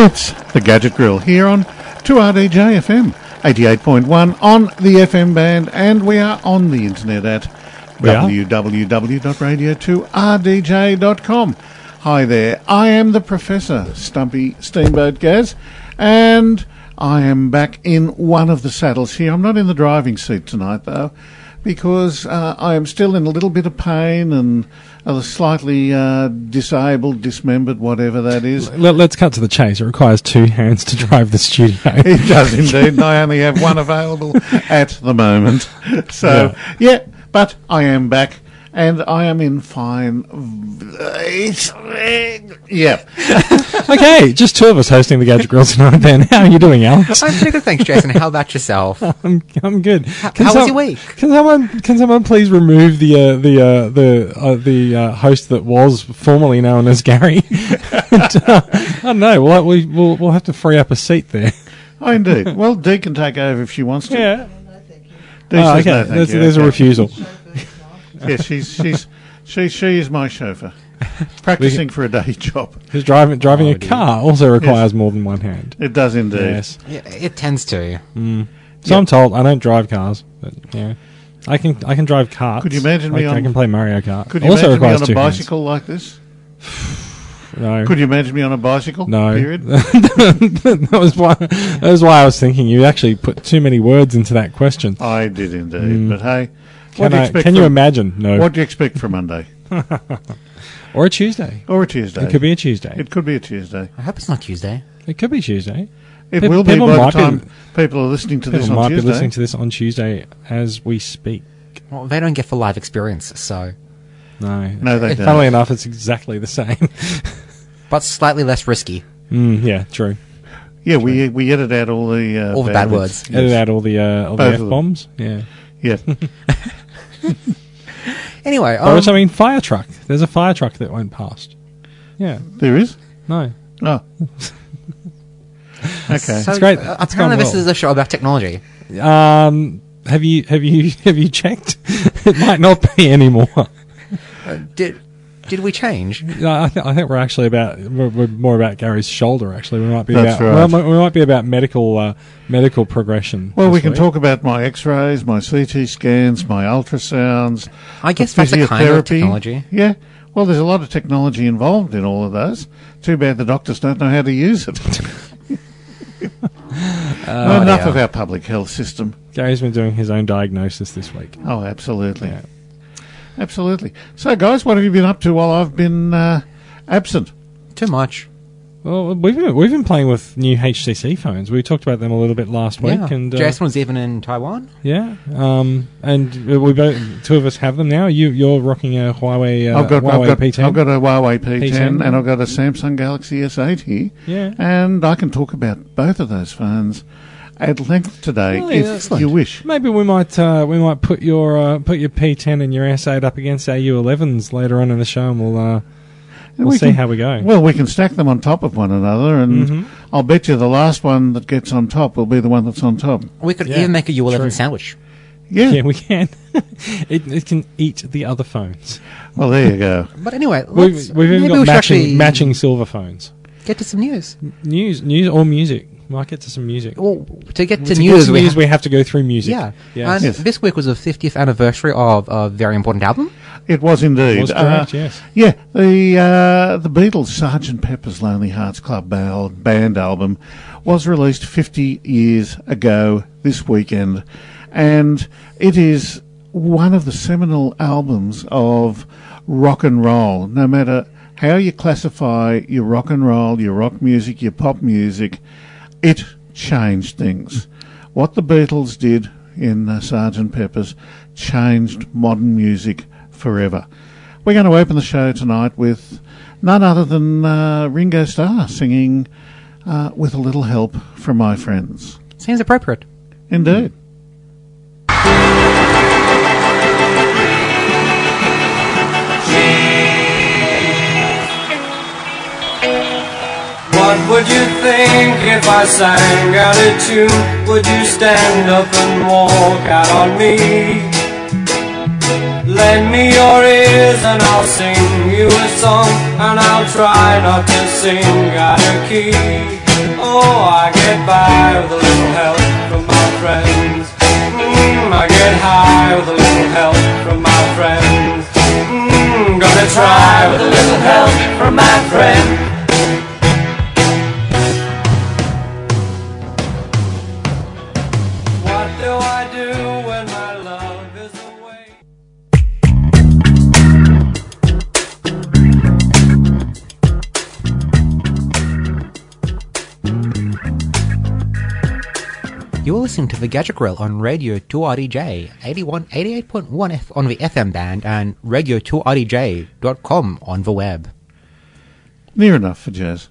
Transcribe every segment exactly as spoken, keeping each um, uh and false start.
It's the Gadget Grill here on two R D J F M, eighty-eight point one on the F M band, and we are on the internet at w w w dot radio two r d j dot com. Hi there, I am the Professor, Stumpy Steamboat Gaz, and I am back in one of the saddles here. I'm not in the driving seat tonight, though, because uh, I am still in a little bit of pain and uh, slightly uh, disabled, dismembered, whatever that is. Let, let's cut to the chase. It requires two hands to drive the studio. It does indeed, and I only have one available at the moment. So, yeah, yeah but I am back. And I am in fine. Yeah. Okay, just two of us hosting the Gadget Grill tonight. Then, how are you doing, Alex? I'm pretty good, thanks, Jason. How about yourself? I'm I'm good. How, Can how some, was your week? Can someone can someone please remove the uh, the uh, the uh, the uh, host that was formerly known as Gary? and, uh, I don't know. We'll, we we'll we'll have to free up a seat there. Oh, indeed. Well, Dee can take over if she wants to. Yeah. Dee Oh, says okay. no, thank there's you. there's a Okay. refusal. Yes, she's she's she she is my chauffeur, practicing for a day job. Because driving driving Oh, a dear. car also requires more than one hand. It does indeed. Yes. Yeah, it tends to. Mm. So I'm told. I don't drive cars, but yeah, I can I can drive carts. Could you imagine me I, on- I can play Mario Kart. Could you also imagine me requires on a two bicycle like this? hands. No. Could you imagine me on a bicycle? No. Period. that was why. That was why I was thinking you actually put too many words into that question. I did indeed. Mm. But hey, Can, what do you I, expect? can you from- imagine? No. What do you expect for Monday Or a Tuesday. or a Tuesday? It could be a Tuesday. It could be a Tuesday. I hope it's not Tuesday. It could be Tuesday. It Pe- will be people by the might be- time people are listening to this People on might Tuesday. be listening to this on Tuesday as we speak. Well, they don't get full live experience, so. No. No, they don't. Funnily enough, it's exactly the same. But slightly less risky. mm, yeah, true. Yeah, we we edit out all the uh, All the bad words. Yes. Edit out all the uh, all the Both of them. F bombs. Yeah. Yeah. Anyway, By which I um, mean fire truck. There's a fire truck that went past. Yeah. There is? No. Oh. Okay. so, It's great. uh, It's apparently gone this well. is a show about technology. Um. Have you have you have you checked? It might not be anymore. Uh, did did we change? No, I, th- I think we're actually about we're, we're more about Gary's shoulder. Actually, we might be That's about right. we, might, we might be about medical uh, medical progression. Well, this we can week. talk about my X-rays, my C T scans, my ultrasounds. I guess the that's a kind of physiotherapy. technology. Yeah. Well, there's a lot of technology involved in all of those. Too bad the doctors don't know how to use it. Well, enough dear. of our public health system. Gary's been doing his own diagnosis this week. Oh, absolutely. Yeah. Absolutely. So, guys, what have you been up to while I've been uh, absent? Too much. Well, we've been, we've been playing with new H T C phones. We talked about them a little bit last week, Yeah. and uh, Jason was even in Taiwan. yeah, um, and we both two of us have them now. You you're rocking a Huawei uh, I've got, Huawei I've got, P ten. I've got a Huawei P ten, P ten, and I've got a Samsung Galaxy S eight here, yeah. and I can talk about both of those phones at length today, Oh, if yeah, excellent. you wish. Maybe we might uh, we might put your uh, put your P ten and your S eight up against our U elevens later on in the show, and we'll uh, we'll we see can- how we go. Well, we can stack them on top of one another, and Mhm. I'll bet you the last one that gets on top will be the one that's on top. We could Yeah, even make a U eleven true. sandwich. Yeah. Yeah, we can. it, it can eat the other phones. Well, there you go. But anyway, let's, We've, we've even maybe got we should matching actually matching silver phones. get to some news. News, news or music. Might get to some music. Well, to get to, to news, get to we news, have, we have to go through music. yeah. Yes. And Yes. this week was the fiftieth anniversary of a very important album. It was indeed. Was correct, yes. Yeah, the uh, the Beatles' Sergeant Pepper's Lonely Hearts Club Bal- Band album was released fifty years ago this weekend, and it is one of the seminal albums of rock and roll. No matter how you classify your rock and roll, your rock music, your pop music, it changed things. What the Beatles did in uh, Sergeant Pepper's changed modern music forever. We're going to open the show tonight with none other than uh, Ringo Starr singing uh, With a Little Help from My Friends. Seems appropriate. Indeed. What would you think if I sang out a tune? Would you stand up and walk out on me? Lend me your ears and I'll sing you a song, and I'll try not to sing out of key. I get by with a little help from my friends. Mm, I get high with a little help from my friends. Mm, gonna try with a little help from my friend. What do I do when my love is away? You're listening to the Gadget Grill on Radio two R D J, eighty-one, eighty-eight point one F on the F M band and radio two R D J dot com on the web. Near enough for jazz.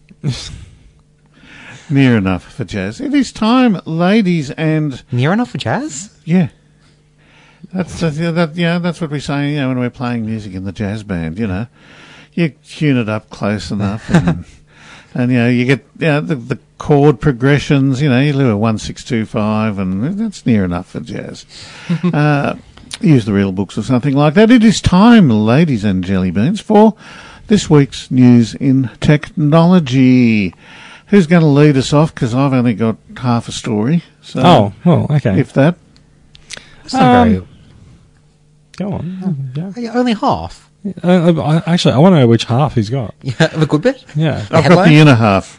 Near enough for jazz. It is time, ladies and... Near enough for jazz? Yeah. That's, that's, yeah, that, yeah, that's what we say, you know, when we're playing music in the jazz band, you know. You tune it up close enough and... And, you know, you get you know, the, the chord progressions, you know, you do a one six two five, and that's near enough for jazz. uh, use the real books or something like that. It is time, ladies and jelly beans, for this week's news in technology. Who's going to lead us off? Because I've only got half a story. So Oh, well, okay. if that. That's not Um, very... Go on. Yeah. Yeah, only half. Uh, I, actually, I want to know which half he's got. Yeah, the good bit? Yeah. I've got headline? the inner half.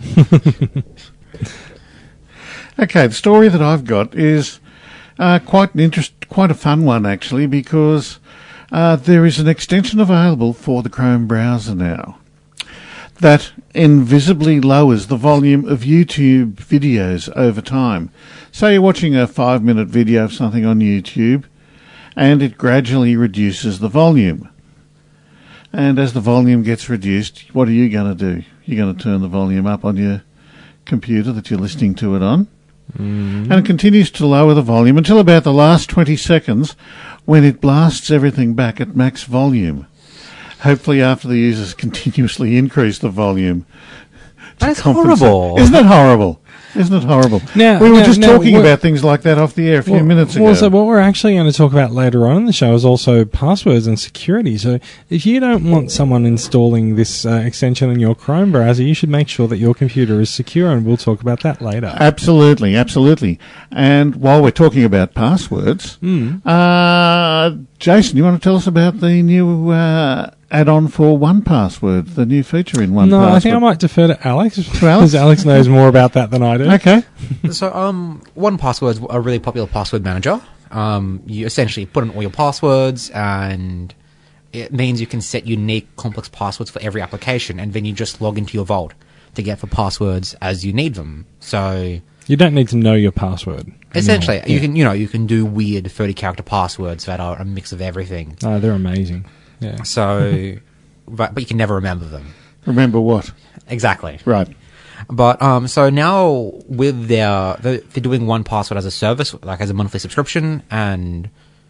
Okay, the story that I've got is uh, quite an interest, quite a fun one actually, because uh, there is an extension available for the Chrome browser now that invisibly lowers the volume of YouTube videos over time. Say you're watching a five-minute video of something on YouTube, and it gradually reduces the volume. And as the volume gets reduced, what are you going to do? You're going to turn the volume up on your computer that you're listening to it on. Mm. And it continues to lower the volume until about the last twenty seconds when it blasts everything back at max volume. Hopefully after the users continuously increase the volume. That's compensate. horrible. Isn't it horrible? Isn't it horrible? Now- we were now- just now talking what- about things like that off the air a few Well, minutes ago. well, so what we're actually going to talk about later on in the show is also passwords and security. So if you don't want someone installing this uh, extension in your Chrome browser, you should make sure that your computer is secure, and we'll talk about that later. Absolutely, absolutely. And while we're talking about passwords, Mm. uh, Jason, you want to tell us about the new uh, add-on for one Password, the new feature in one No, Password? I think I might defer to Alex, Alex? because Alex knows more about that than I do. Okay. So, um, one password is a really popular password manager. Um, you essentially put in all your passwords, and it means you can set unique, complex passwords for every application, and then you just log into your vault to get the passwords as you need them. So, You don't need to know your password. essentially, anymore. you Yeah. can you know you can do weird thirty-character passwords that are a mix of everything. Oh, they're amazing. Yeah. So, but, but you can never remember them. Remember what? Exactly. Right. But um, so now with their they're, they're doing one password as a service, like as a monthly subscription, and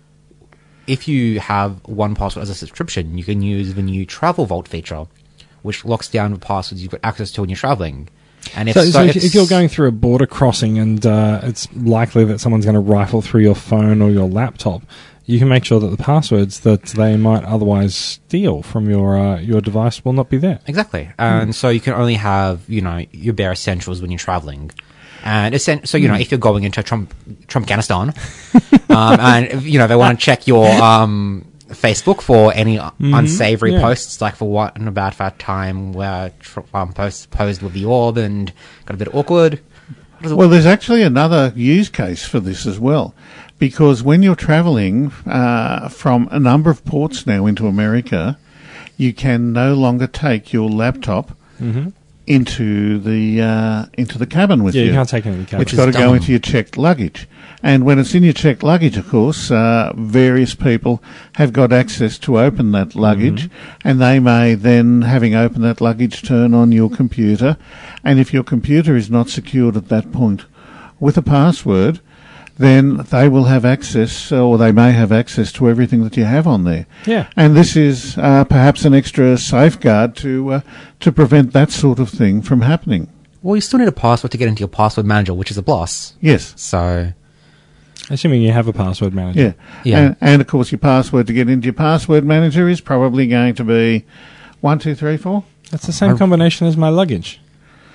if you have one password as a subscription, you can use the new Travel Vault feature, which locks down the passwords you've got access to when you're traveling. And if So, so, so if, it's- if you're going through a border crossing and uh, it's likely that someone's going to rifle through your phone or your laptop, you can make sure that the passwords that they might otherwise steal from your uh, your device will not be there. Exactly. And so you can only have, you know, your bare essentials when you're traveling. And essen- so, you know, if you're going into Trump, Trumpganistan, um, and, if, you know, they want to check your um, Facebook for any unsavory yeah. posts, like for what about that time where Trump um, post, posed with the orb and got a bit awkward. Well, there's actually another use case for this as well, because when you're travelling uh, from a number of ports now into America, you can no longer take your laptop Mm-hmm. into the uh, into the cabin with Yeah, you. you can't take it in the cabin. It's Which got to is go dumb. into your checked luggage. And when it's in your checked luggage, of course, uh, various people have got access to open that luggage, Mm-hmm. and they may then, having opened that luggage, turn on your computer. And if your computer is not secured at that point with a password, then they will have access, or they may have access to everything that you have on there. Yeah. And this is uh, perhaps an extra safeguard to uh, to prevent that sort of thing from happening. Well, you still need a password to get into your password manager, which is a BLOS. Yes. So, Assuming you have a password manager. Yeah. Yeah. And, and of course, your password to get into your password manager is probably going to be one, two, three, four. That's the same combination as my luggage.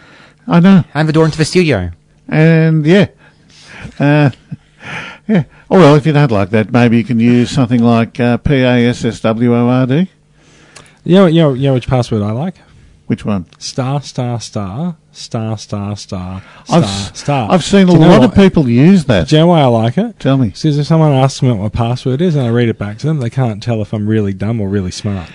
I know. And the door into the studio. And yeah, uh, yeah. Oh well, if you don't like that, maybe you can use something like uh, P A S S W O R D. You know, you know, you know which password I like? Which one? Star, star, star, star, star, star, I've, star, star. I've seen a Do you know lot what- of people use that. Do you know why I like it? Tell me. Because if someone asks me what my password is and I read it back to them, they can't tell if I'm really dumb or really smart.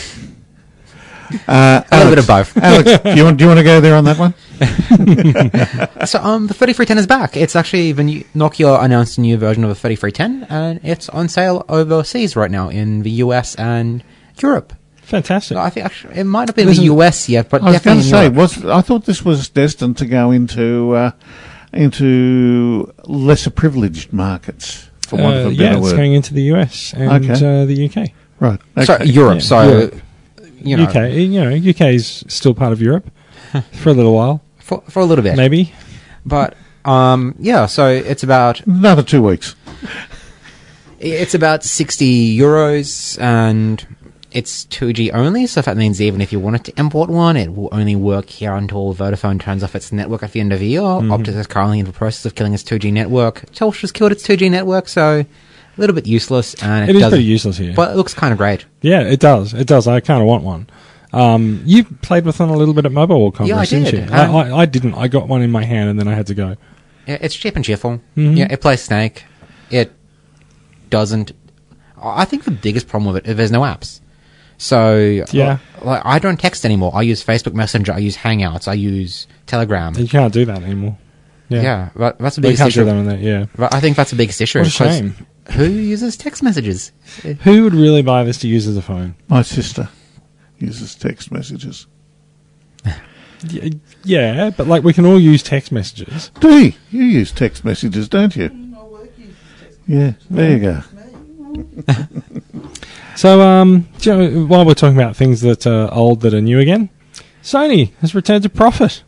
Uh, A little bit Alex, of both. Alex, do you want do you want to go there on that one? So um, the thirty-three ten is back. It's actually the new, Nokia announced a new version of the thirty-three ten, and it's on sale overseas right now in the U S and Europe. Fantastic. So I think actually, it might not be in the Listen, U S yet, but I was going definitely to in say, Europe. was I thought this was destined to go into uh, into lesser privileged markets, for want of Uh, a yeah, better it's word. going into the U S and Okay. uh, the U K. Right. Okay. Sorry, Europe. Yeah, So Europe. you know, U K, you know, U K is still part of Europe for a little while, for for a little bit, maybe. but um, yeah. So it's about Another two weeks. it's about sixty euros, and it's two G only. So that means even if you wanted to import one, it will only work here until Vodafone turns off its network at the end of the year. Optus is currently in the process of killing its two G network. Telstra's killed its two G network, so a little bit useless. And it, It is doesn't- pretty useless here. but it looks kind of great. Yeah, it does. It does. I kind of want one. Um, you played with one a little bit at Mobile World Congress, Yeah, I didn't did. you? I, Um, I, I didn't. I got one in my hand and then I had to go. Yeah, it's cheap and cheerful. Mhm. Yeah, it plays Snake. It doesn't. I think the biggest problem with it is there's no apps. So Yeah. like I don't text anymore. I use Facebook Messenger. I use Hangouts. I use Telegram. You can't do that anymore. Yeah, Yeah, that, that's the They biggest can't do issue. that on that. Yeah, But I think that's the biggest issue. what a because shame. Who uses text messages? Who would really buy this to use as a phone? My sister uses text messages. Y- Yeah, but like we can all use text messages. Dee, you use text messages, don't you? Yeah, there you go. So, um, do you know, while we're talking about things that are old that are new again, Sony has returned to profit.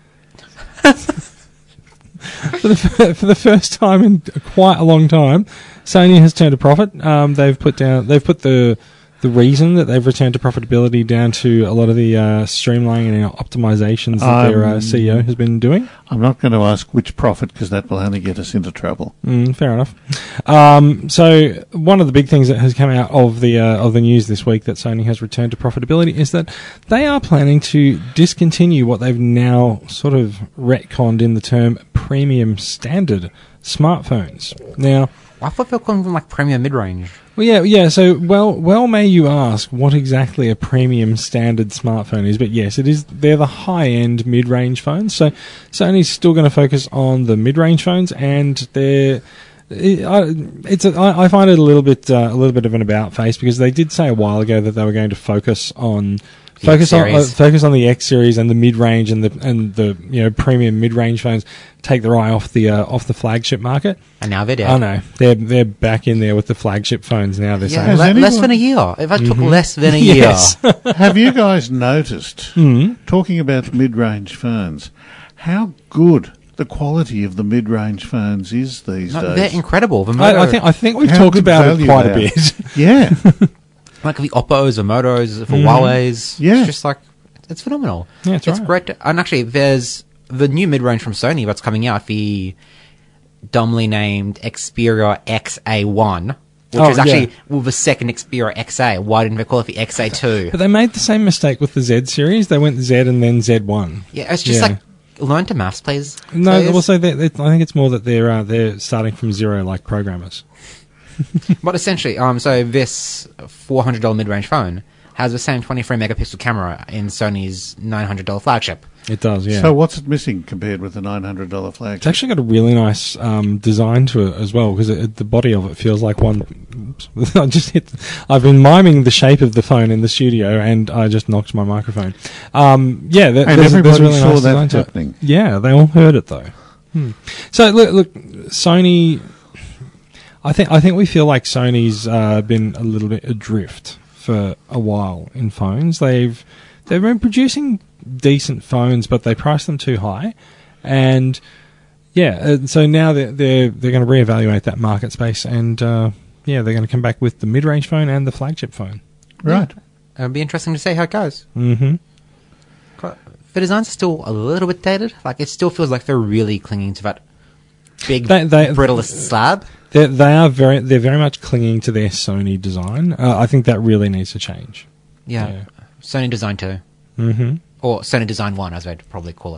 for, the, fir- for the first time in quite a long time, Sony has turned a profit. Um, they've put down, they've put the the reason that they've returned to profitability down to a lot of the uh, streamlining and optimizations that their uh, Um, C E O has been doing. I'm not going to ask which profit because that will only get us into trouble. Mm, fair enough. Um, so one of the big things that has come out of the uh, of the news this week that Sony has returned to profitability is that they are planning to discontinue what they've now sort of retconned in the term premium standard smartphones. Now, I thought they were calling them like premium mid-range. well, yeah, yeah. So, well, well, may you ask what exactly a premium standard smartphone is? But yes, it is. They're the high-end mid-range phones. So, Sony's still going to focus on the mid-range phones, and they're. It, I, it's. A, I, I find it a little bit, uh, a little bit of an about face because they did say a while ago that they were going to focus on. The Focus on uh, X-series. focus on the X series and the mid range and the and the you know premium mid range phones. Take their eye off the uh, off the flagship market. And now they're dead. Oh no, they're they're back in there with the flagship phones now. They're Yeah, saying. Has le- less anyone- than a year. If I took Mhm. less than a Yes. year. Have you guys noticed, Mhm. talking about mid-range phones, how good the quality of the mid-range phones is these No, days? they're incredible. The I, I Moto, think I think we've How talked good about it value quite they a are. bit. Yeah. like the Oppos, the Motos, the Mhm. Huawei's. Yeah. It's just like, it's phenomenal. Yeah, that's it's right. great. To, and actually, there's the new mid-range from Sony that's coming out, the dumbly named Xperia X A one, which Oh, is actually yeah. well, the second Xperia X A. Why didn't they call it the X A two? But they made the same mistake with the Z series. They went Z and then Z one. Yeah, it's just Yeah. like, learn to maths, please. No, please. also they, they, I think it's more that they're uh, they're starting from zero like programmers. But essentially, um, so this four hundred dollars mid-range phone has the same twenty-three megapixel camera in Sony's nine hundred dollars flagship. It does, yeah. So what's it missing compared with the nine hundred dollars It's flagship? actually got a really nice um, design to it as well because it, it- the body of it feels like one. Oops, I just hit. I've been miming the shape of the phone in the studio, and I just knocked my microphone. Um, yeah, there, And there's, a- there's everybody a really saw nice that design to it. happening. Yeah, they all heard it though. Hmm. So look, look, Sony. I think I think we feel like Sony's uh, been a little bit adrift for a while in phones. They've they've been producing decent phones, but they price them too high, and yeah, uh, so now they're they're, they're going to reevaluate that market space, and uh, yeah, they're going to come back with the mid-range phone and the flagship phone. Right. It'll be interesting to see how it goes. Mm-hmm. Quite- the designs are still a little bit dated. Like, it still feels like they're really clinging to that big, They- they- brittle slab. They're, they are very, they're very much clinging to their Sony design. Uh, I think that really needs to change. Yeah. Yeah. Sony Design two. Mm-hmm. Or Sony Design one, as I'd probably call it.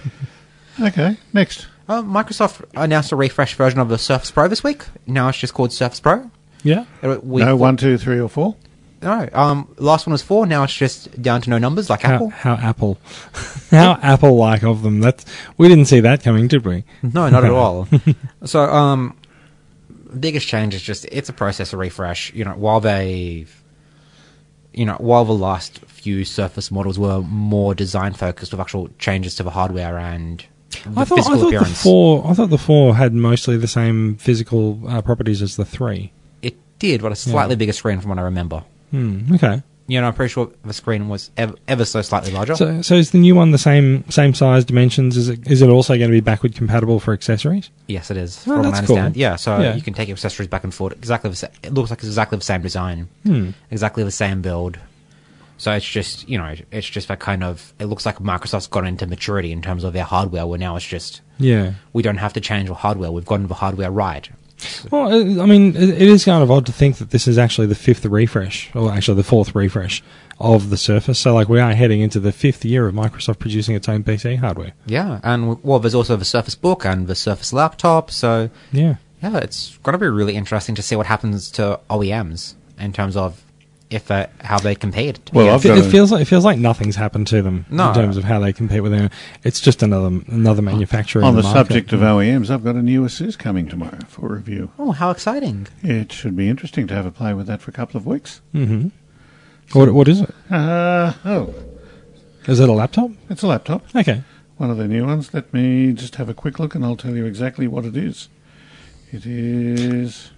Okay, next. uh, Microsoft announced a refresh version of the Surface Pro this week. Now it's just called Surface Pro. Yeah. Uh, we No, thought- one, two, three, or four? No, um, last one was four. Now it's just down to no numbers, like How, Apple. how Apple, how Apple-like of them. That's we didn't see that coming, did we? No, not at all. So, um, biggest change is just it's a processor refresh. You know, while they, you know, while the last few Surface models were more design focused with actual changes to the hardware and the I thought, physical I thought the appearance, four. I thought the four had mostly the same physical uh, properties as the three. it did, but a slightly Yeah. bigger screen from what I remember. Hmm. Okay. You know, I'm pretty sure the screen was ever, ever so slightly larger. So, so is the new one the same same size dimensions? Is it is it also going to be backward compatible for accessories? Yes, it is. Oh, from what I that's understand. cool. Yeah, so Yeah. you can take your accessories back and forth. Exactly, the sa- it looks like it's exactly the same design, Hmm. exactly the same build. So it's just you know, it's just that kind of. It looks like Microsoft's gotten into maturity in terms of their hardware, where now it's just Yeah. we don't have to change the hardware. We've gotten the hardware right. Well, uh, I mean, it, it is kind of odd to think that this is actually the fifth refresh, or actually the fourth refresh of the Surface. So, like, we are heading into the fifth year of Microsoft producing its own P C hardware. Yeah, and well, there's also the Surface Book and the Surface Laptop. So Yeah. yeah, it's going to be really interesting to see what happens to O E Ms in terms of if uh, how they compete. Well, Yeah. I've It, got it a- feels like it feels like nothing's happened to them No. in terms of how they compete with them. It's just another another manufacturer On in the, the, market. subject of O E Ms, I've got a new Asus coming tomorrow for review. Oh, how exciting! It should be interesting to have a play with that for a couple of weeks. Mm-hmm. What what is it? Uh, oh, Is it a laptop? it's a laptop. Okay. One of the new ones. Let me just have a quick look and I'll tell you exactly what it is. It is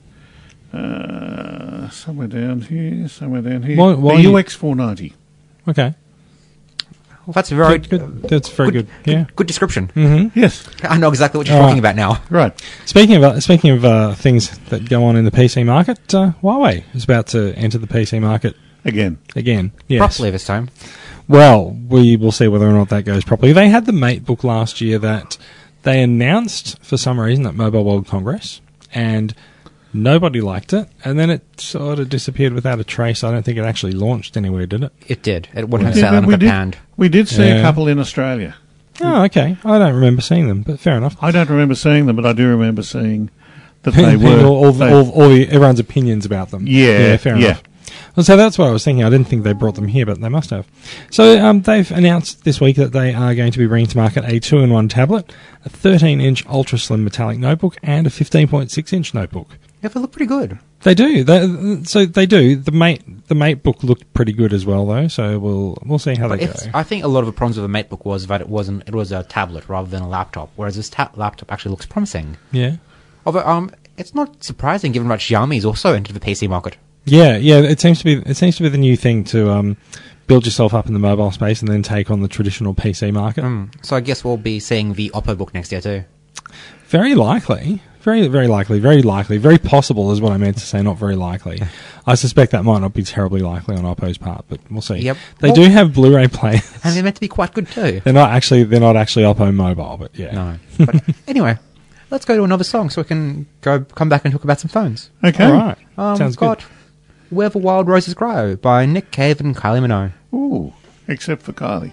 uh, somewhere down here, somewhere down here. Why- why the you- U X four ninety. Okay. Well, that's very Good, good. That's very good. Yeah. Good description. Mm-hmm. Yes, I know exactly what you're All talking right. about now. right. Speaking of uh, speaking of uh, things that go on in the P C market, uh, Huawei is about to enter the P C market Again. again. Yes. Properly this time. Well, we will see whether or not that goes properly. They had the MateBook last year that they announced for some reason at Mobile World Congress, and nobody liked it, and then it sort of disappeared without a trace. I don't think it actually launched anywhere, did it? It did. It wouldn't We have did, sat on we, a did, panned. we did see Yeah. a couple in Australia. Oh, okay. I don't remember seeing them, but fair enough. I don't remember seeing them, but I do remember seeing that they were. all, all, they- all, all the, everyone's opinions about them. Yeah, fair yeah. enough. Well, so that's what I was thinking. I didn't think they brought them here, but they must have. So um, they've announced this week that they are going to be bringing to market a two-in-one tablet, a thirteen-inch ultra-slim metallic notebook, and a fifteen point six inch notebook. Yeah, they look pretty good. They do. They, so they do. The mate, the MateBook looked pretty good as well, though. So we'll we'll see how But they it's, go. I think a lot of the problems with the MateBook was that it wasn't. It was a tablet rather than a laptop. Whereas this ta- laptop actually looks promising. Yeah. Although, um, it's not surprising given that Xiaomi's also entered the P C market. Yeah, yeah. It seems to be. It seems to be the new thing to um, build yourself up in the mobile space and then take on the traditional P C market. Mm. So I guess we'll be seeing the Oppo book next year too. Very likely. Very, very likely. Very likely. Very possible is what I meant to say, not very likely. I suspect that might not be terribly likely on Oppo's part, but we'll see. Yep. They Well- do have Blu-ray players. And they're meant to be quite good too. They're not actually. They're not actually Oppo mobile, but yeah. No. But anyway, let's go to another song so we can go come back and talk about some phones. Okay. All right. Um, Sounds we've got good. Where the Wild Roses Grow by Nick Cave and Kylie Minogue. Ooh, except for Kylie.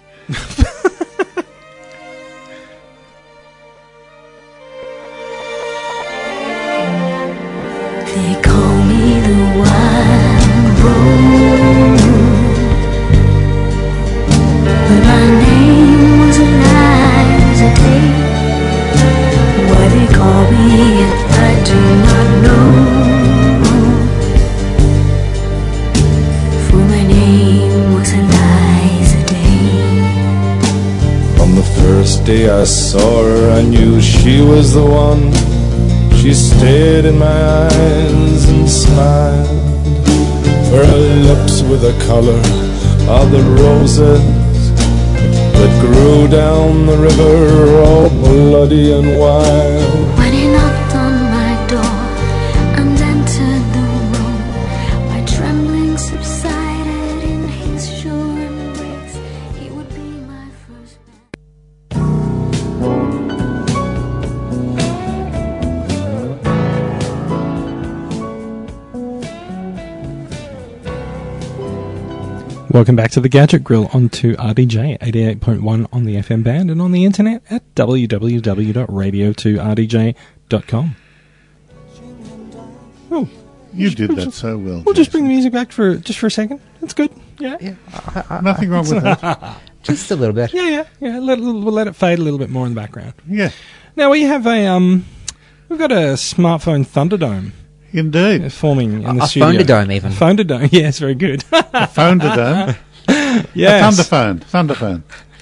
They call me the wild rose, but my name was alive as a day. Why they call me, I do not know. For my name was Eliza Day. On the first day I saw her, I knew she was the one. She stared in my eyes and smiled, for her lips were the color of the roses that grew down the river, all bloody and wild. When he knocked on my door and entered the room, my trembling subsided in his sure embrace. He would be my first man. Welcome back to the Gadget Grill on two R D J eighty-eight point one on the F M band and on the internet at w w w dot radio two r d j dot com. Oh, You did that so well. we'll just bring Jason. the music back for just for a second. That's good. Yeah, yeah, Yeah, I, I, Nothing wrong with that. just a little bit. yeah, yeah. yeah. Let, we'll let it fade a little bit more in the background. Yeah, Now we have a um, we've got a smartphone Thunderdome indeed. forming in the A studio. Thunderdome even. A Thunderdome. Yes, very good. A phone to dome. Yes. A thunderphone. Thunderphone.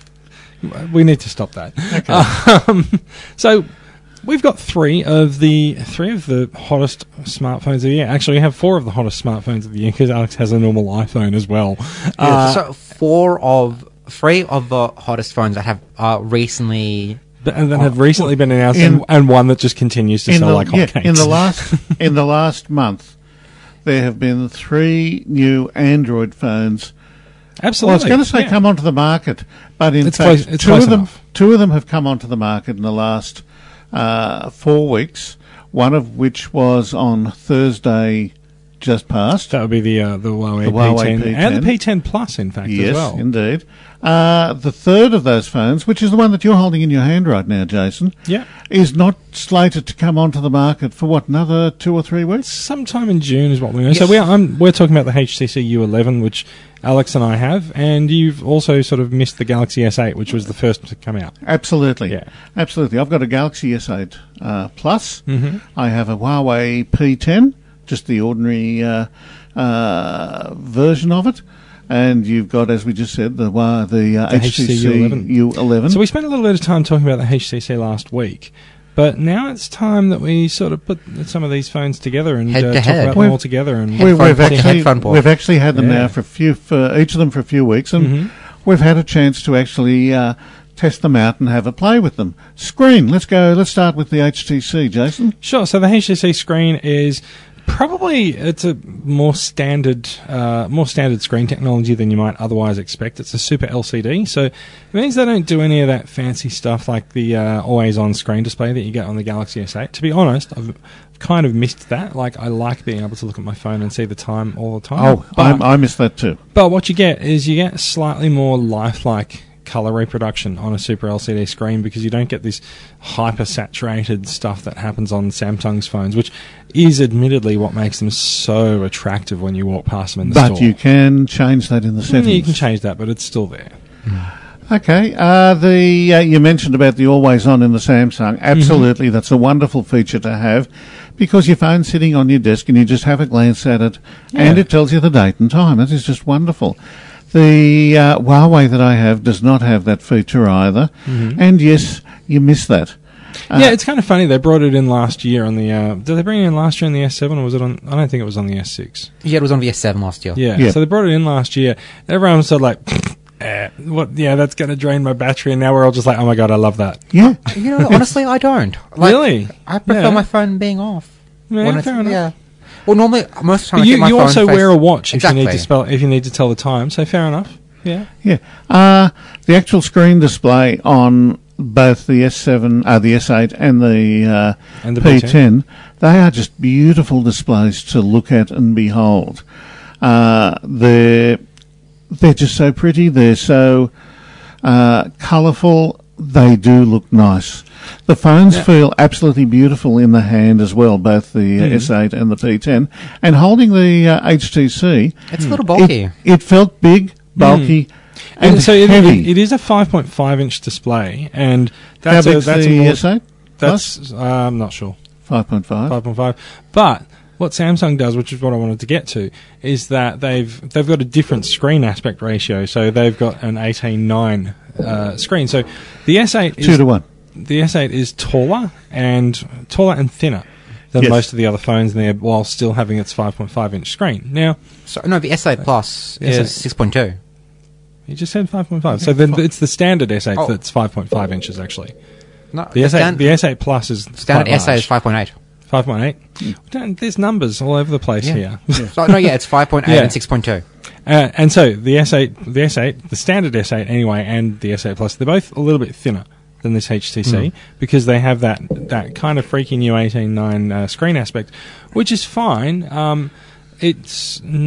We need to stop that. Okay. Um, so we've got three of the three of the hottest smartphones of the year. Actually, we have four of the hottest smartphones of the year because Alex has a normal iPhone as well. Uh, so four of three of the hottest phones that have uh, recently. but- and then have recently been announced, In- and, and one that just continues to in sell the, like yeah, hotcakes. in the last in the last month, there have been three new Android phones. Absolutely. Well, I was going to say yeah. come onto the market, but in It's fact, close- it's two close of them enough. two of them have come onto the market in the last uh, four weeks. One of which was on Thursday, just past. That would be the uh, the Huawei, The Huawei P ten, P ten. and the P ten Plus, in fact, Yes, as well. indeed. Uh, the third of those phones, which is the one that you're holding in your hand right now, Jason, Yeah. is not slated to come onto the market for what, another two or three weeks? Sometime in June is what we know. Yes. So we are, I'm, we're talking about the H T C U eleven, which Alex and I have, and you've also sort of missed the Galaxy S eight, which was the first to come out. Absolutely. Yeah. Absolutely. I've got a Galaxy S eight uh, Plus. Mhm. I have a Huawei P ten, just the ordinary uh, uh, version of it. And you've got, as we just said, the uh, the, uh, The H T C H T C U eleven. U eleven. So we spent a little bit of time talking about the H T C last week, but now it's time that we sort of put some of these phones together and Head uh, to talk head. about them We've- all together. And we, Headphone we've port. actually Headphone port. we've actually had them Yeah. now for a few for each of them for a few weeks, and Mhm. we've had a chance to actually uh, test them out and have a play with them. Screen. Let's go. Let's start with the H T C, Jason. Sure. So the H T C screen is probably it's a more standard, uh, more standard screen technology than you might otherwise expect. It's a Super L C D, so it means they don't do any of that fancy stuff like the uh, always-on screen display that you get on the Galaxy S eight. To be honest, I've kind of missed that. Like, I like being able to look at my phone and see the time all the time. Oh, but, I, I missed that too. but what you get is you get slightly more lifelike color reproduction on a Super L C D screen because you don't get this hyper saturated stuff that happens on Samsung's phones, which is admittedly what makes them so attractive when you walk past them in the But store. you can change that in the Mm, settings. you can change that, but it's still there. Okay. Uh, the uh, you mentioned about the always on in the Samsung. Absolutely, that's a wonderful feature to have because your phone's sitting on your desk and you just have a glance at it and Yeah. it tells you the date and time. That is just wonderful. The uh, Huawei that I have does not have that feature either. And yes, you miss that. Uh, yeah, it's kind of funny. They brought it in last year on the. Uh, did they bring it in last year on the S seven, or was it on? I don't think it was on the S six. Yeah, it was on the S seven last year. Yeah, Yeah. so they brought it in last year. Everyone was sort of like, eh, "What? Yeah, that's going to drain my battery." And now we're all just like, "Oh my god, I love that." Yeah. You know, honestly, I don't. Like, Really? I prefer Yeah. my phone being off. Yeah, when it's- fair enough. yeah. Well, normally, most of the time, But I you, keep my you phone also face- wear a watch if Exactly. you need to spell if you need to tell the time. So fair enough. Yeah. Yeah. Uh, the actual screen display on both the S seven, uh, the S eight and the, uh, And the P P ten, ten. they are just beautiful displays to look at and behold. Uh, they're, they're just so pretty. They're so uh, colourful. They do look nice. The phones Yeah. feel absolutely beautiful in the hand as well, both the uh, Mhm. S eight and the P ten. And holding the uh, H T C, It's a little bulky. it, it felt big, bulky, and And so it, heavy. it, it is a five point five inch display, and How that's a, big's that's a the more, S eight? that's uh, I'm not sure. five point five. five point five. But what Samsung does, which is what I wanted to get to, is that they've they've got a different screen aspect ratio. So they've got an eighteen nine uh, screen. So the S eight is Two to one. the S eight is taller and taller and thinner than Yes. most of the other phones in there, while still having its five point five inch screen. Now, So, no, the S eight Plus The S eight. is six point two. you just said five point five. So then it's the standard S eight Oh. that's five point five inches actually. No, The S eight, stan- the S eight Plus is standard quite S eight large. is five point eight. five point eight. Don't- There's numbers all over the place Yeah. here. So, no, yeah, it's five point eight Yeah. and six point two. Uh, and so the S eight, the S eight, the standard S eight anyway, and the S eight Plus, they're both a little bit thinner than this H T C because they have that that kind of freaky new eighteen nine uh, screen aspect, which is fine. Um, it's not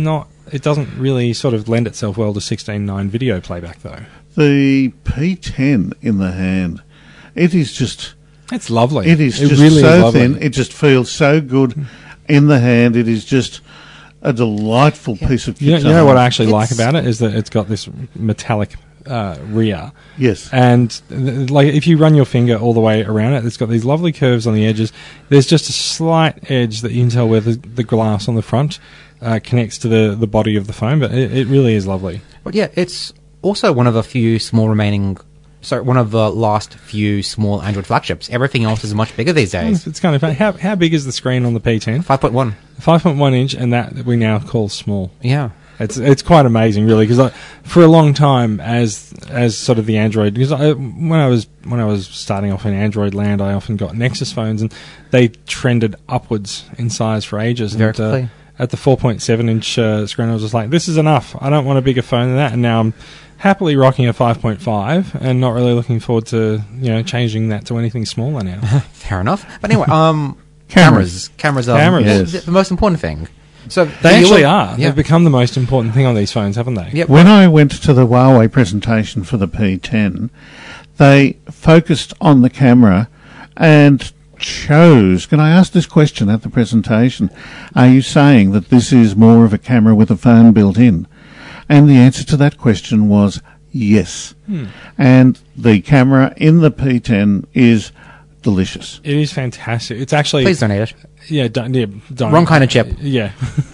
it doesn't really sort of lend itself well to sixteen nine video playback, though. The P ten in the hand, it is just... It's lovely. It is it just really so is lovely. thin. It just feels so good in the hand. It is just a delightful piece of You know, guitar. you know what I actually like It's- about it is that it's got this metallic uh, rear. Yes. And th- like if you run your finger all the way around it, it's got these lovely curves on the edges. There's just a slight edge that you can tell where the, the glass on the front uh, connects to the, the body of the phone, but it, it really is lovely. But yeah, it's also one of the few small remaining. So one of the last few small Android flagships. Everything else is much bigger these days. It's, it's kind of fun. How, how big is the screen on the P ten? five point one. five point one inch, and that we now call small. Yeah. It's it's quite amazing, really, because like, for a long time, as as sort of the Android, because I, when I was when I was starting off in Android land, I often got Nexus phones, and they trended upwards in size for ages. Very and, uh, quickly. at the four point seven inch uh, screen, I was just like, this is enough. I don't want a bigger phone than that. And now I'm happily rocking a five point five, and not really looking forward to you know changing that to anything smaller now. Fair enough. But anyway, um, Cameras. cameras, cameras are Cameras. Yes. the, the most important thing. So They the actually U- are. Yeah. They've become the most important thing on these phones, haven't they? Yep. When I went to the Huawei presentation for the P ten, they focused on the camera and chose... Can I ask this question at the presentation? Are you saying that this is more of a camera with a phone built in? And the answer to that question was yes. Hmm. And the camera in the P ten is delicious. It is fantastic. It's actually Please donate it. yeah, don't, yeah don't. Wrong kind of chip. Yeah.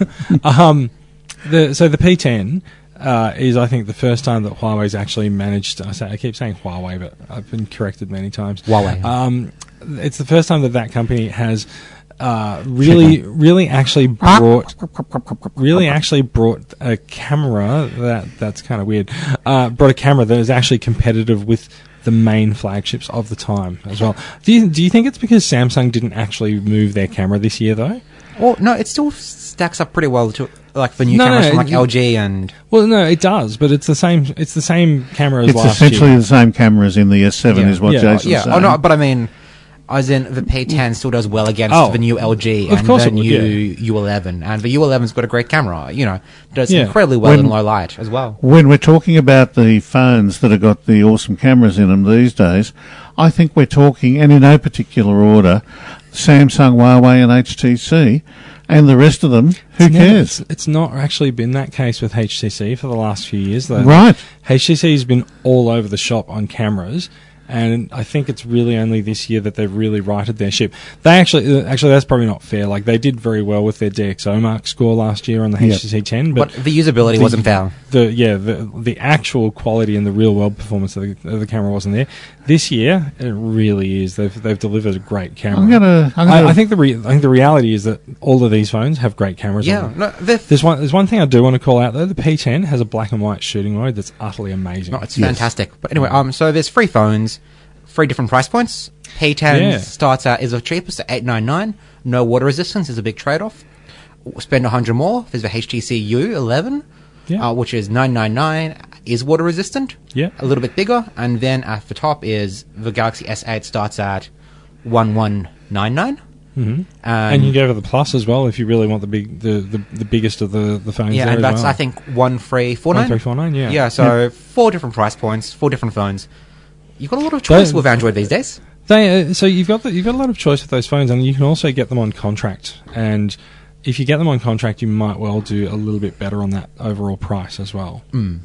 um, the so the P ten uh, is I think the first time that Huawei's actually managed. I say I keep saying Huawei, but I've been corrected many times. Huawei. Um, it's the first time that that company has uh, really, really actually brought, really actually brought a camera that that's kind of weird. Uh, brought a camera that is actually competitive with the main flagships of the time as well. Do you do you think it's because Samsung didn't actually move their camera this year though? Well, no, it still stacks up pretty well to like for new No, cameras no, from like you- L G and Well, no, it does, but it's the same. It's the same camera as It's last essentially year. the same camera as in the S seven Yeah. is what Yeah. Jason's yeah. saying. Oh no, but I mean, as in the P ten still does well against Oh. the new L G Of and course the it would, new yeah. U eleven, and the U eleven's got a great camera. You know, does Yeah. incredibly well When- in low light as well. When we're talking about the phones that have got the awesome cameras in them these days, I think we're talking, and in no particular order, Samsung, Huawei and H T C, and the rest of them, who It's never- cares? It's, it's not actually been that case with H T C for the last few years, though. Right. H T C has been all over the shop on cameras, and I think it's really only this year that they've really righted their ship. They actually, uh, actually, that's probably not fair. Like they did very well with their D X O mark score last year on the Yep. H T C ten, but But the usability the- wasn't there. The yeah, the the actual quality and the real world performance of the, of the camera wasn't there. This year, it really is. They've they've delivered a great camera. I'm gonna, I'm gonna I, I think the re- I think the reality is that all of these phones have great cameras. on Yeah, them. no, the, There's one. There's one thing I do want to call out though. The P ten has a black and white shooting mode that's utterly amazing. no, it's Yes. fantastic. But anyway, um, so there's three phones, three different price points. P ten Yeah. starts out is the cheapest at eight ninety-nine. No water resistance is a big trade-off. Spend one hundred more. There's the H T C U eleven, Yeah. uh, which is nine ninety-nine. Is water resistant. Yeah. A little bit bigger, and then at the top is the Galaxy S eight starts at one one nine nine. Mm-hmm. And, and you go for the plus as well if you really want the big, the, the, the biggest of the, the phones. yeah, there and as that's well. I think one three four nine. one three four nine. Yeah. Yeah, so four different price points, four different phones. You've got a lot of choice They- with Android these days. They, uh, so you've got the, you've got a lot of choice with those phones, and you can also get them on contract. And if you get them on contract, you might well do a little bit better on that overall price as well.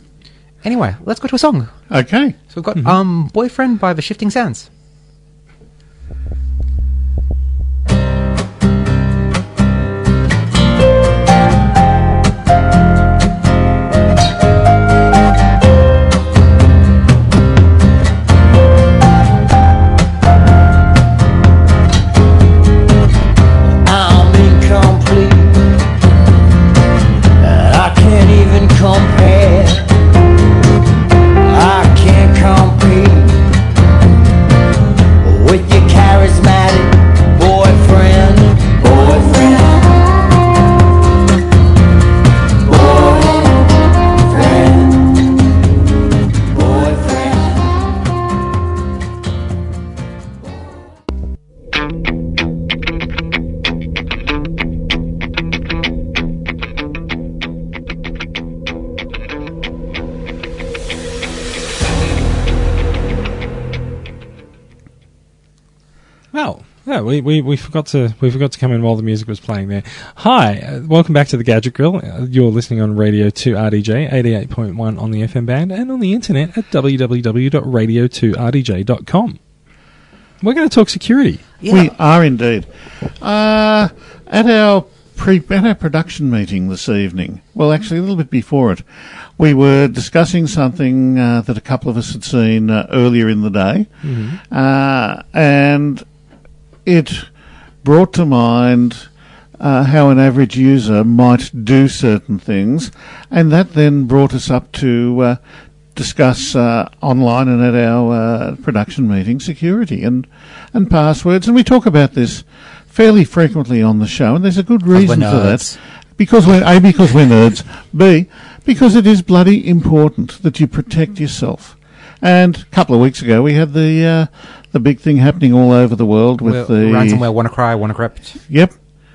Anyway, let's go to a song. okay. So we've got um, Boyfriend by The Shifting Sands. I'm incomplete. I can't even compare. I can't compete. Yeah, we, we, we forgot to we forgot to come in while the music was playing there. Hi, uh, welcome back to the Gadget Grill. Uh, you're listening on Radio two R D J, eighty-eight point one on the F M band, and on the internet at w w w dot radio two r d j dot com. We're going to talk security. Yeah. We are indeed. Uh, at our pre at our production meeting this evening, well, actually a little bit before it, we were discussing something uh, that a couple of us had seen uh, earlier in the day, Mm-hmm. uh, and it brought to mind uh, how an average user might do certain things, and that then brought us up to uh, discuss uh, online and at our uh, production meeting security and, and passwords. And we talk about this fairly frequently on the show, and there's a good reason we're for that. nerds. Because we're, A, because we're nerds, B, because it is bloody important that you protect yourself. And a couple of weeks ago we had the uh, the big thing happening all over the world with Well, the... ransomware, WannaCry, WannaCrypt. Yep.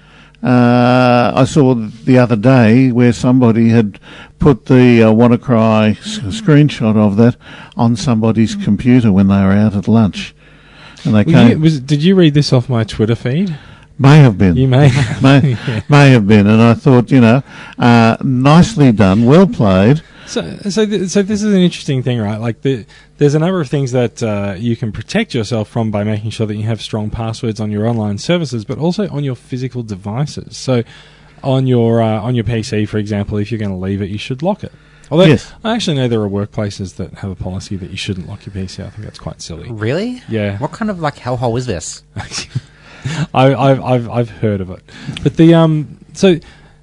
Uh, I saw the other day where somebody had put the uh, WannaCry s- screenshot of that on somebody's computer when they were out at lunch. And they Well, came... you, was, did you read this off my Twitter feed? May have been. You may. may, Yeah. may have been. And I thought, you know, uh, nicely done, well played. So, so, th- so this is an interesting thing, right? Like, the, there's a number of things that uh, you can protect yourself from by making sure that you have strong passwords on your online services, but also on your physical devices. So, on your uh, on your P C, for example, if you're going to leave it, you should lock it. Although Yes. I actually know there are workplaces that have a policy that you shouldn't lock your P C. I think that's quite silly. Really? Yeah. What kind of like hellhole is this? I, I've I've I've heard of it, but the um so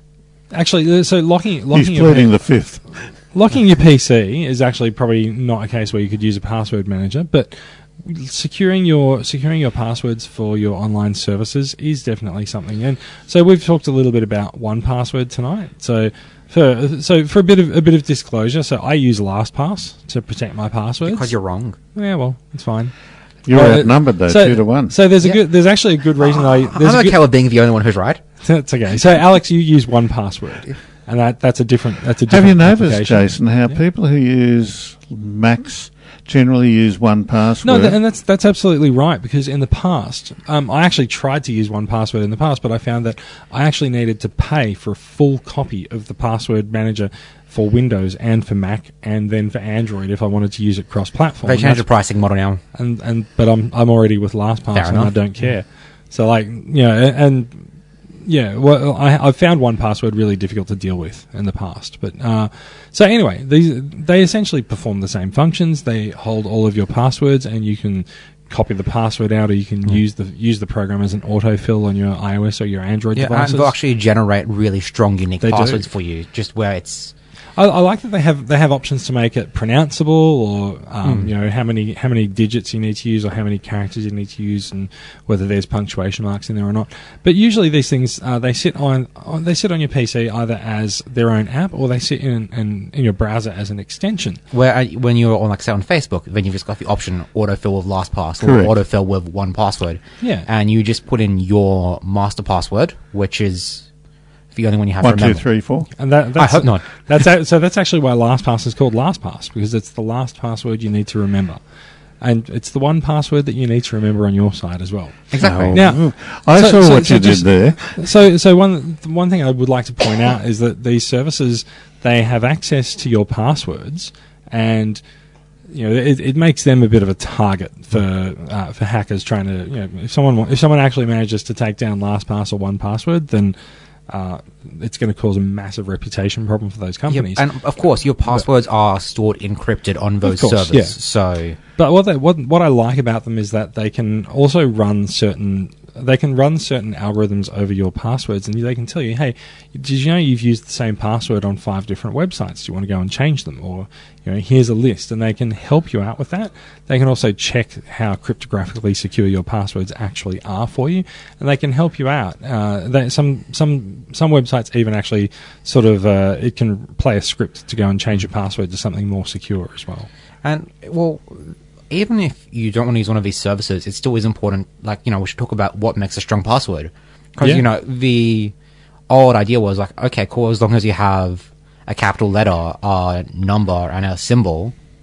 actually so locking locking He's your pleading the fifth. locking your P C is actually probably not a case where you could use a password manager, but securing your securing your passwords for your online services is definitely something. And so we've talked a little bit about one password tonight. So for so for a bit of a bit of disclosure, so I use LastPass to protect my passwords. Because you're wrong. Yeah, well, it's fine. You're Uh, outnumbered, though, so, two to one. So there's a Yeah. good there's actually a good reason I there's I'm a okay good, with being the only one who's right. That's okay. So, Alex, you use one password, and that, that's a different. That's a Have different you noticed, application. Jason, how Yeah. people who use Macs generally use one No, password? th- and that's that's absolutely right. Because in the past, um, I actually tried to use one password in the past, but I found that I actually needed to pay for a full copy of the password manager for Windows and for Mac, and then for Android if I wanted to use it cross-platform. They And changed the that's- pricing model now. and and but I'm I'm already with LastPass Fair and I enough. don't care. So like you know and, and yeah, well I I've found one password really difficult to deal with in the past. But uh, so anyway, these they essentially perform the same functions. They hold all of your passwords, and you can copy the password out, or you can use the use the program as an autofill on your iOS or your Android Yeah, and devices. they'll actually generate really strong, unique They do. passwords for you, just where it's... I, I like that they have they have options to make it pronounceable, or um, Mm. you know how many how many digits you need to use, or how many characters you need to use, and whether there's punctuation marks in there or not. But usually these things uh, they sit on, on they sit on your P C either as their own app, or they sit in in, in your browser as an extension. Where uh, when you're on, like, say, on Facebook, then you've just got the option autofill with LastPass or Correct. autofill with one password. Yeah. And you just put in your master password, which is the only one you have One, to two, remember. three, four. And that, I that's, hope not. That's a, so. That's actually why LastPass is called LastPass, because it's the last password you need to remember, and it's the one password that you need to remember on your side as well. Exactly. Oh, Now- I so- saw so- what so you just- did there. So, so one one thing I would like to point out is that these services, they have access to your passwords, and you know it, it makes them a bit of a target for uh, for hackers trying to, you know, if someone wa- if someone actually manages to take down LastPass or one password, then uh, it's going to cause a massive reputation problem for those Yeah, companies. and of course, your passwords are stored encrypted on those course, servers. yeah. So But what they, what what I like about them is that they can also run certain they can run certain algorithms over your passwords, and they can tell you, hey, did you know you've used the same password on five different websites? Do you want to go and change them? Or, you know, here's a list, and they can help you out with that. They can also check how cryptographically secure your passwords actually are for you, and they can help you out. Uh, they, some some some websites even actually sort of uh, it can play a script to go and change your password to something more secure as well. And, well, even if you don't want to use one of these services, it still is important. Like, you know, we should talk about what makes a strong password. Because, Yeah. you know, the old idea was like, okay, cool, as long as you have a capital letter, a number, and a symbol,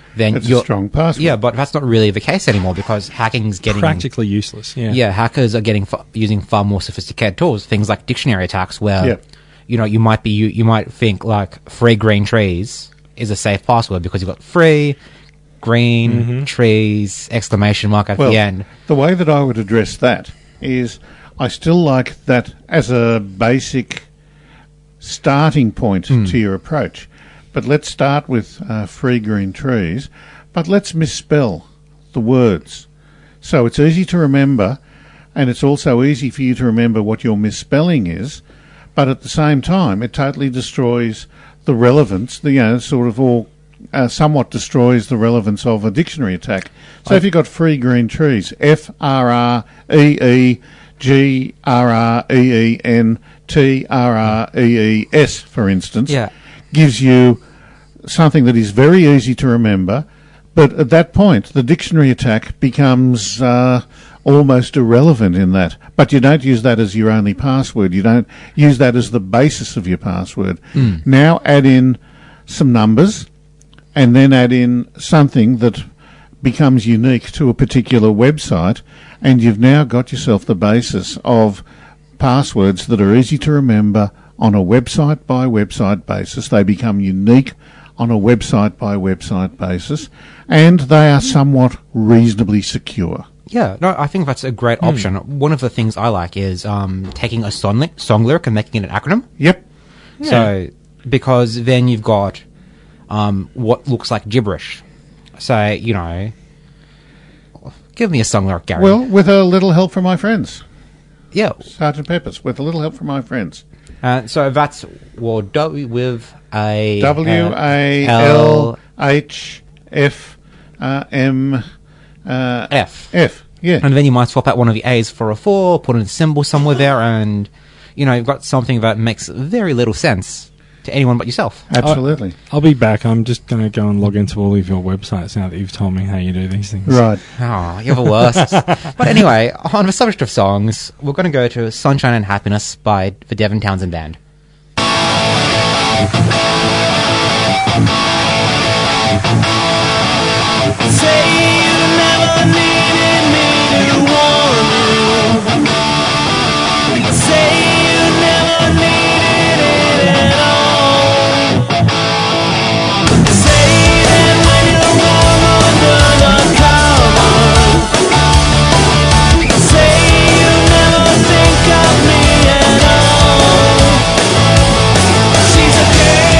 then It's you're a strong password. Yeah, but that's not really the case anymore because hacking's getting Practically useless. Yeah. Yeah, hackers are getting fa- using far more sophisticated tools, things like dictionary attacks, where Yeah. you know you might be you, you might think like free green trees is a safe password because you've got free green Mm-hmm. trees exclamation mark at Well, the end. the way that I would address that is I still like that as a basic starting point Hmm. to your approach. But let's start with uh, free green trees, but let's misspell the words. So it's easy to remember, and it's also easy for you to remember what your misspelling is, but at the same time, it totally destroys the relevance, the, you know, sort of all, uh, somewhat destroys the relevance of a dictionary attack. So if you've got free green trees, F R R E E G R R E E N T R R E E S, for instance, Yeah. gives you something that is very easy to remember, but at that point, the dictionary attack becomes uh, almost irrelevant in that. But you don't use that as your only password. You don't use that as the basis of your password. Now add in some numbers, and then add in something that becomes unique to a particular website, and you've now got yourself the basis of passwords that are easy to remember on a website by website basis. They become unique on a website by website basis, and they are somewhat reasonably secure. Yeah, no, I think that's a great option. One of the things I like is um, taking a song, li- song lyric and making it an acronym. Yep. So, because then you've got um, what looks like gibberish. So, you know, give me a song lyric, Gary. Well, with a little help from my friends. yeah. Sergeant Pepper's, with a little help from my friends. Uh, so that's, well, W with a... W A uh, L H F uh, M uh, F. F. Yeah. And then you might swap out one of the A's for a four, put in a symbol somewhere there, and, you know, you've got something that makes very little sense to anyone but yourself. Absolutely. I'll be back. I'm just going to go and log into all of your websites now that you've told me how you do these things. Right. Oh, you're the worst. But anyway, on the subject of songs, we're going to go to Sunshine and Happiness by the Devin Townsend Band. Say you never needed me to warn you. Say you never needed it at all. Say that when you're warm under the covers. Say you never think of me at all. She's a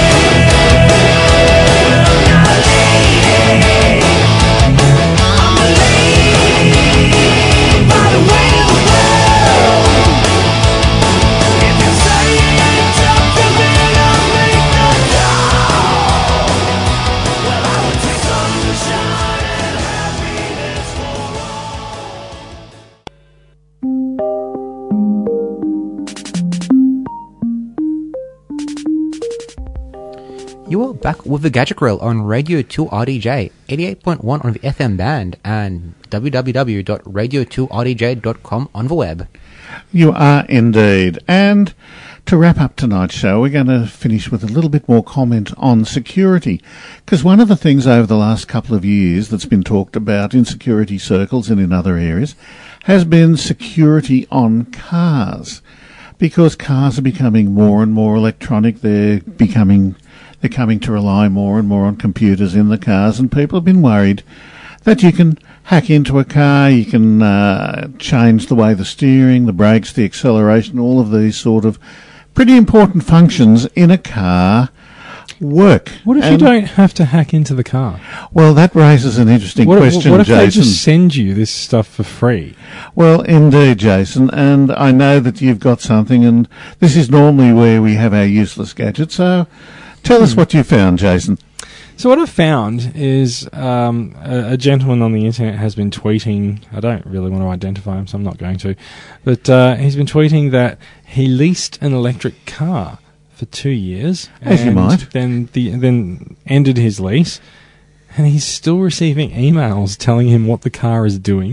You are back with the Gadget Grill on Radio two R D J, eighty-eight point one on the F M band, and w w w dot radio two r d j dot com on the web. You are indeed. And to wrap up tonight's show, we're going to finish with a little bit more comment on security. Because one of the things over the last couple of years that's been talked about in security circles and in other areas has been security on cars. Because cars are becoming more and more electronic, they're becoming, they're coming to rely more and more on computers in the cars, and people have been worried that you can hack into a car, you can uh, change the way the steering, the brakes, the acceleration, all of these sort of pretty important functions in a car work. What if And, you don't have to hack into the car? Well, that raises an interesting What, question, what if they Jason. just send you this stuff for free? Well, indeed, Jason, and I know that you've got something, and this is normally where we have our useless gadget, so tell us what you found, Jason. So what I've found is um, a, a gentleman on the internet has been tweeting, I don't really want to identify him, so I'm not going to, but uh, he's been tweeting that he leased an electric car for two years. As you and might. Then, the, then ended his lease, and he's still receiving emails telling him what the car is doing,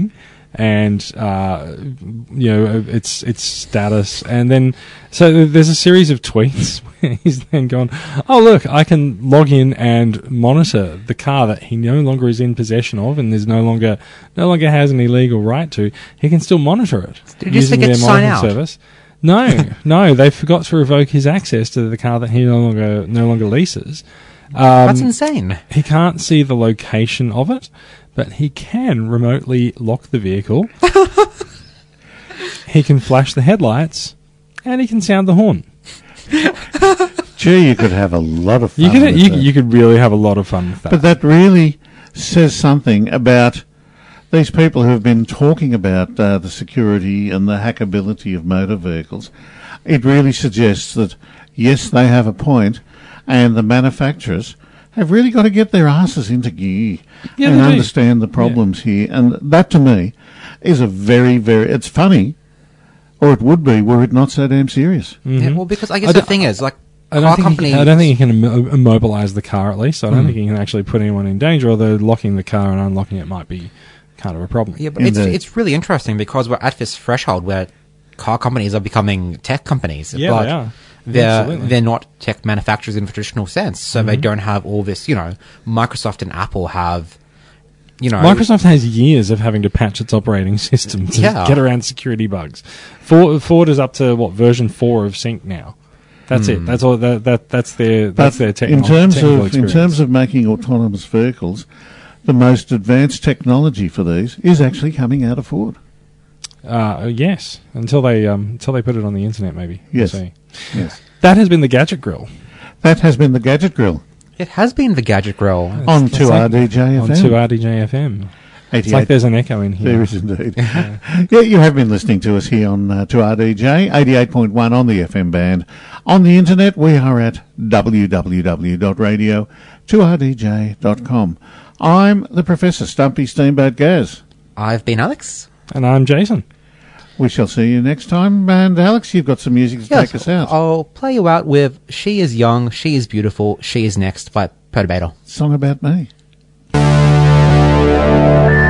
and uh, you know its its status, and then so there's a series of tweets where he's then gone, oh look, I can log in and monitor the car that he no longer is in possession of, and there's no longer no longer has any legal right to. He can still monitor it. Did you just using forget their to sign monitoring out? service. No, no, they forgot to revoke his access to the car that he no longer no longer leases. Um, That's insane. He can't see the location of it, but he can remotely lock the vehicle. He can flash the headlights, and he can sound the horn. Gee, you could have a lot of fun You could with you, that. you could really have a lot of fun with that. But that really says something about these people who have been talking about uh, the security and the hackability of motor vehicles. It really suggests that, yes, they have a point, and the manufacturers have really got to get their asses into gear Yeah, and they do. understand the problems here. And that, to me, is a very, very... It's funny, or it would be, were it not so damn serious. Yeah, well, because I guess I the don't- thing is, like, I car don't, think he companies. can, I don't think he can immo- immobilize the car, at least. I don't think he can actually put anyone in danger, although locking the car and unlocking it might be kind of a problem. Yeah, but it's Indeed. it's really interesting because we're at this threshold where car companies are becoming tech companies. Yeah, but they are. They're Absolutely. they're not tech manufacturers in the traditional sense, so they don't have all this. You know, Microsoft and Apple have. You know, Microsoft has years of having to patch its operating system to Yeah. get around security bugs. Ford, Ford is up to what version four of Sync now. That's it. That's all. That, that that's their that's But their technical. in terms technical of in experience. terms of making autonomous vehicles, the most advanced technology for these is actually coming out of Ford. uh, yes, until they um, until they put it on the internet, maybe. We'll Yes. see. Yes, That has been the Gadget Grill that has been the Gadget Grill it has been the Gadget Grill. on That's two like- R D J F on M. two R D J F M. It's like eighty-eight there's an echo in here. There is indeed. Yeah, you have been listening to us here on uh, two R D J, eighty-eight point one on the F M band. On the internet, we are at w w w dot radio two r d j dot com. I'm the Professor Stumpy Steamboat Gaz. I've been Alex. And I'm Jason. We shall see you next time. And Alex, you've got some music to Yes, take us out. I'll play you out with "She Is Young, She Is Beautiful, She Is Next" by Perturbator. Song about me. Thank